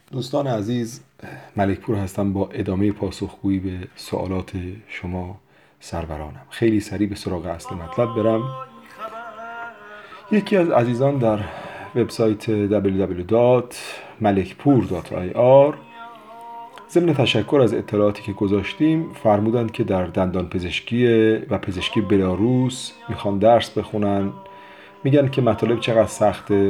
دوستان عزیز، ملک پور هستم با ادامه پاسخگویی به سوالات شما سرورانم. خیلی سریع به سراغ اصل مطلب برم. یکی از عزیزان در وبسایت www.malekpur.ir ضمن تشکر از اطلاعاتی که گذاشتیم فرمودند که در دندان پزشکی و پزشکی بلاروس میخوان درس بخونن. میگن که مطالب چقدر سخته.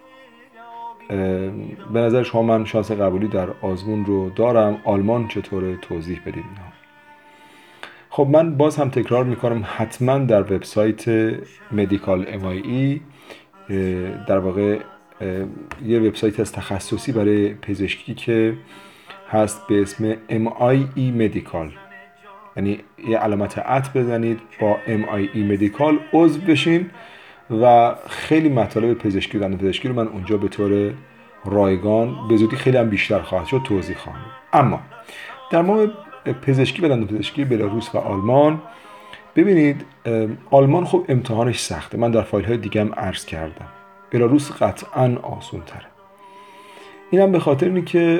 به نظر شما من شانس قبولی در آزمون رو دارم. آلمان چطوره؟ توضیح بدید. خب من باز هم تکرار میکنم، حتما در وبسایت مدیکال MIE، در واقع یه وبسایت از تخصصی برای پزشکی که هست به اسم MIE مدیکال، یعنی یه علامت @ بزنید با MIE مدیکال عضو بشین و خیلی مطالب پزشکی و دندان پزشکی رو من اونجا به طور رایگان به زودی خیلی هم بیشتر خواهد شد توضیح خواهم. اما در مورد پزشکی و دندان پزشکی بلاروس و آلمان، ببینید آلمان خب امتحانش سخته، من در فایل های دیگه هم عرض کردم. بلاروس قطعا آسون تره. اینم به خاطر اینه که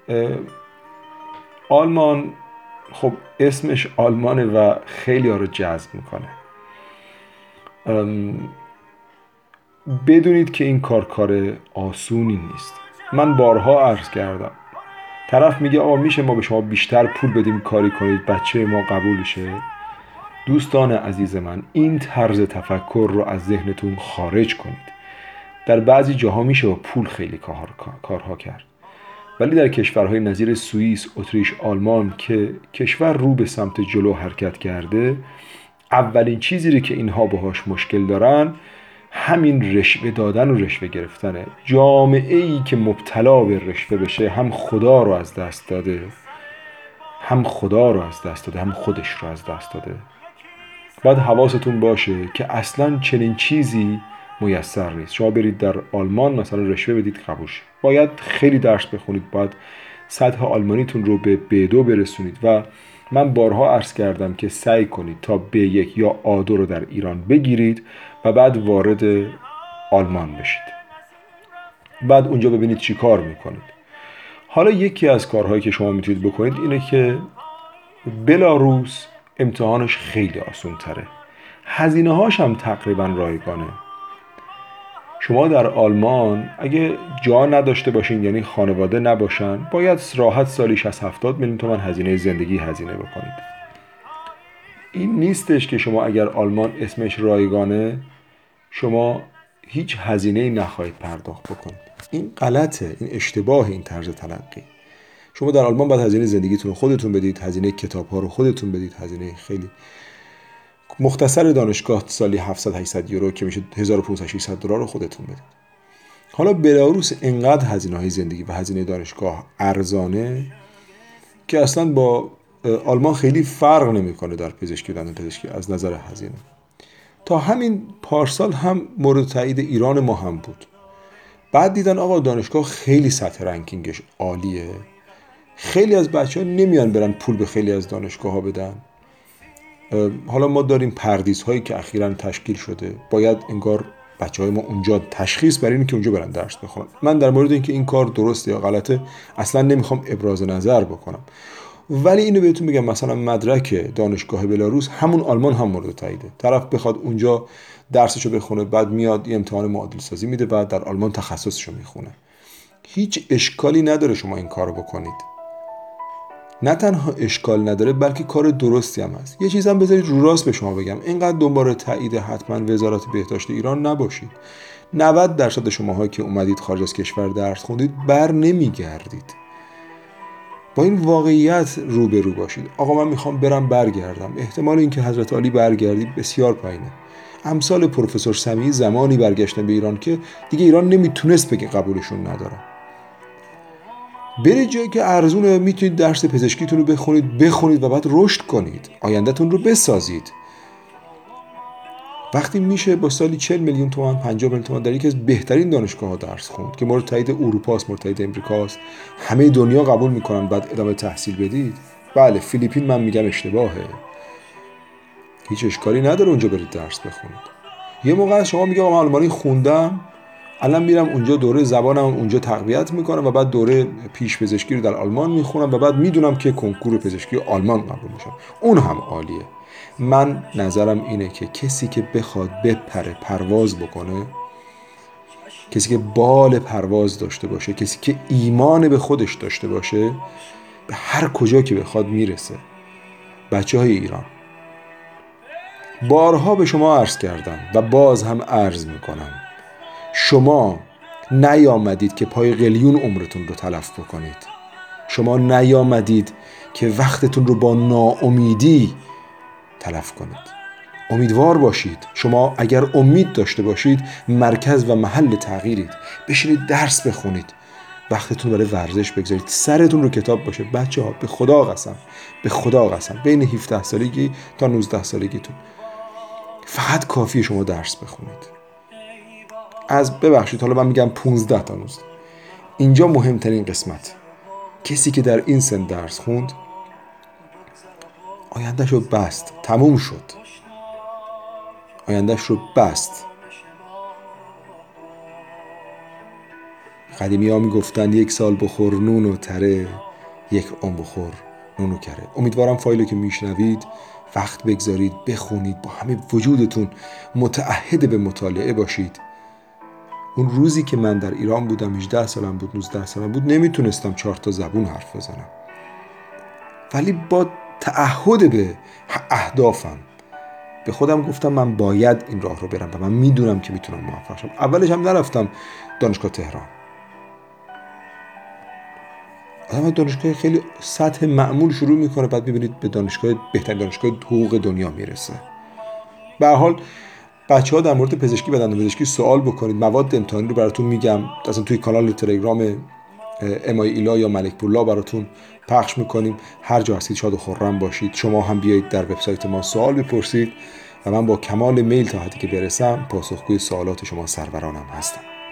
آلمان خب اسمش آلمانه و خیلی ها رو جذب میکنه. بدونید که این کار آسونی نیست. من بارها عرض کردم، طرف میگه آقا میشه ما به شما بیشتر پول بدیم کاری کنید بچه ما قبول شه؟ دوستان عزیز من، این طرز تفکر رو از ذهنتون خارج کنید. در بعضی جاها میشه با پول خیلی کارها کرد، ولی در کشورهای نظیر سوئیس، اتریش، آلمان که کشور رو به سمت جلو حرکت کرده، اولین چیزی که اینها باهاش مشکل دارن همین رشوه دادن و رشوه گرفتنه. جامعه ای که مبتلا به رشوه بشه هم خدا رو از دست داده، هم خودش رو از دست داده. باید حواستون باشه که اصلا چنین چیزی میسر نیست. شما برید در آلمان مثلا رشوه بدید قبول شید، باید خیلی درس بخونید، باید سطح آلمانیتون رو به B2 برسونید و من بارها عرض کردم که سعی کنید تا B1 یا A2 رو در ایران بگیرید و بعد وارد آلمان بشید، بعد اونجا ببینید چی کار میکنید. حالا یکی از کارهایی که شما میتونید بکنید اینه که بلاروس امتحانش خیلی آسان تره، هزینه هاش هم تقریبا رایگانه. شما در آلمان اگه جا نداشته باشین، یعنی خانواده نباشن، باید راحت سالیش از 70 میلیون تومان هزینه زندگی هزینه بکنید. این نیستش که شما اگر آلمان اسمش رایگانه شما هیچ هزینه‌ای نخواهید پرداخت بکنید. این غلطه، این اشتباه این طرز تلقی. شما در آلمان باید هزینه زندگیتون رو خودتون بدید، هزینه کتاب‌ها رو خودتون بدید، هزینه خیلی مختصر دانشگاه سالی 700-800 یورو که میشه 1500-600 دلار رو خودتون بدید. حالا بلاروس اینقدر هزینه‌های زندگی و هزینه دانشگاه ارزانه که اصلا با آلمان خیلی فرق نمیکنه در پزشکی و دندان پزشکی از نظر هزینه. تا همین پارسال هم مورد تایید ایران ما هم بود. بعد دیدن آقا دانشگاه خیلی سطح رنکینگش عالیه، خیلی از بچه‌ها نمیان برن پول به خیلی از دانشگاه‌ها بدن. حالا ما داریم پردیس‌هایی که اخیراً تشکیل شده، باید انگار بچه‌های ما اونجا تشخیص بر اینه که اونجا برن درس بخونن. من در مورد اینکه این کار درسته یا غلطه اصلا نمیخوام ابراز نظر بکنم، ولی اینو بهتون بگم مثلا مدرک دانشگاه بلاروس همون آلمان هم مورد تاییده. طرف بخواد اونجا درسشو بخونه، بعد میاد یه امتحان معادل سازی میده، بعد در آلمان تخصصشو میخونه. هیچ اشکالی نداره شما این کارو بکنید. نه تنها اشکال نداره بلکه کار درستی هم هست. یه چیزم بذارید رو راست به شما بگم، اینقدر دنبال تایید حتما وزارت بهداشت ایران نباشید. 90% شماها که اومدید خارج از کشور درس خوندید بر نمیگردید. با این واقعیت روبرو باشید. آقا من میخوام برم برگردم، احتمال اینکه حضرت علی برگردید بسیار پایینه. امثال پروفسور سمیعی زمانی برگشتن به ایران که دیگه ایران نمیتونست بگه قبولشون ندارم. برید جایی که ارزونه، میتونید درس پزشکیتون رو بخونید و بعد رشد کنید، آیندهتون رو بسازید. وقتی میشه با سالی 40 میلیون تومان 50 میلیون تومان در یکی از بهترین دانشگاه‌ها درس خوند که مورد تایید اروپا است، مورد تایید امریکاست، همه دنیا قبول میکنن، بعد ادامه تحصیل بدید. بله فیلیپین من میگم اشتباهه، هیچ اشکالی نداره اونجا برید درس بخونید. یه موقع شما میگه من آلمانی خوندم، الان میرم اونجا دوره زبانم اونجا تقویت میکنم و بعد دوره پیش پزشکی رو در آلمان میخونم و بعد میدونم که کنکور پزشکی آلمان قبول میشم. اون هم عالیه. من نظرم اینه که کسی که بخواد بپره، پرواز بکنه، کسی که بال پرواز داشته باشه، کسی که ایمان به خودش داشته باشه، به هر کجا که بخواد میرسه. بچه های ایران، بارها به شما عرض کردم و باز هم عرض میکنم، شما نیامدید که پای قلیون عمرتون رو تلف بکنید. شما نیامدید که وقتتون رو با ناامیدی تلف کنید. امیدوار باشید. شما اگر امید داشته باشید مرکز و محل تغییرید. بشینید درس بخونید، وقتتون برای ورزش بگذارید، سرتون رو کتاب باشه. بچه ها به خدا قسم، به خدا قسم، بین 17 سالگی تا 19 سالگیتون فقط کافیه شما درس بخونید. از ببخشید حالا من میگم 15 تا 19. اینجا مهمترین قسمت، کسی که در این سن درس خوند آیندهش رو بست، تموم شد، آیندهش رو بست. قدیمی ها میگفتن 1 سال بخور نون و تره، 1 عمر بخور نون و کره. امیدوارم فایلو که میشنوید وقت بگذارید، بخونید، با همه وجودتون متعهد به مطالعه باشید. اون روزی که من در ایران بودم، 18 سالم بود، 19 سالم بود، نمیتونستم 4 تا زبون حرف بزنم، ولی با تعهد به اهدافم به خودم گفتم من باید این راه رو برم و من میدونم که میتونم موفق شم. اولش هم نرفتم دانشگاه تهران. آدم دانشگاه خیلی سطح معمول شروع میکنه، بعد میبینید به دانشگاه بهترین دانشگاه حقوق دنیا میرسه. به هر حال بچه‌ها در مورد پزشکی و دندانپزشکی سوال بکنید، مواد امتحانی رو براتون میگم، اصلا توی کانال تلگرام امای ایلا یا ملک پورلا براتون پخش میکنیم. هر جا هستید شاد و خرم باشید. شما هم بیایید در وبسایت ما سوال بپرسید و من با کمال میل تا حدی که برسم پاسخگوی سوالات شما سرورانم هستم.